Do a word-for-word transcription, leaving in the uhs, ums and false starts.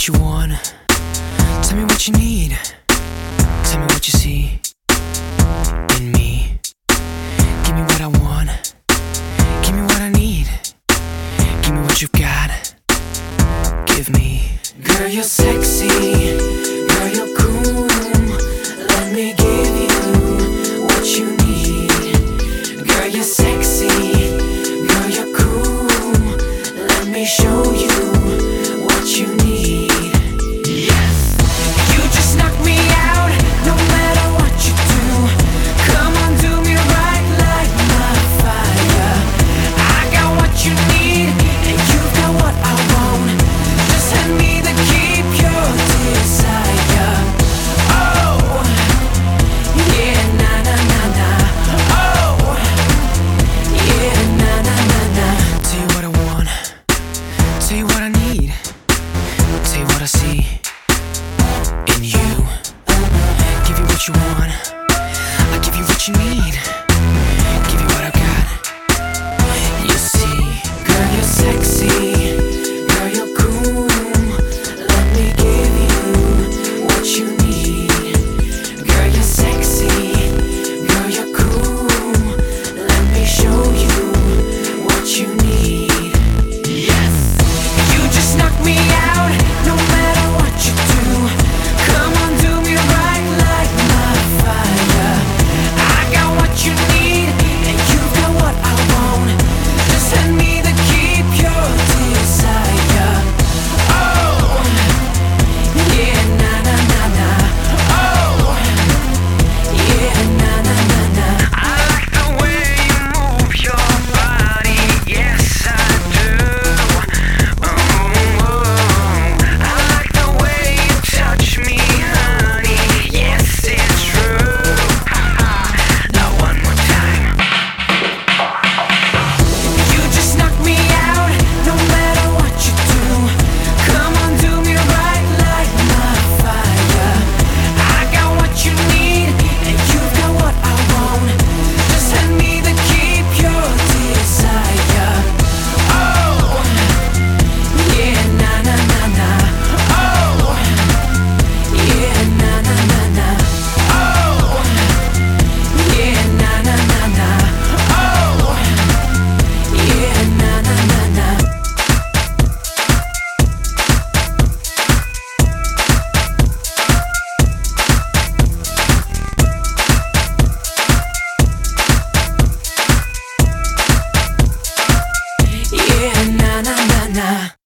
what you want. Tell me what you need. Tell me what you see in me. Give me what I want. Give me what I need. Give me what you've got. Give me. Girl, you're sexy. Girl, you're cool. Let me give you what you need. Girl, you're sexy. Girl, you're cool. Let me show you what you need. Yes. You just knock me out, no matter what you do. Come on, do me right like my fire. I got what you need, and you've got what I want. Just hand me the key, pure desire. Oh, yeah, na na na na. Oh, yeah, na na na na. Tell you what I want. Tell you what I need. Tell you what I see in you. Give you what you want. I give you what you need. Give you what I got. You see, girl, you're sexy. Girl, you're cool. Let me give you what you need. Girl, you're sexy. Girl, you're cool. Let me show you what you need. Yes. You just knock me out, no matter what you do. Come on, do me right like my fire. I got what you need, and you've got what I want. Just hand me the key, pure desire. Oh, yeah, na na na na. Oh, yeah, na na na na. I like the way you move your body. Yes, I do. Oh, I like the way you touch me, honey. Yes, it's true. Now one more time. You just knock me out, no matter what you do. Come on, do me right like my fire. I got what you need, and you've got what I want. Just hand me the key, pure desire. Oh, yeah, na na na na. Oh, yeah, na na na na. Oh, yeah, na na na na. Oh, yeah, na na na na. Yeah, na na na na.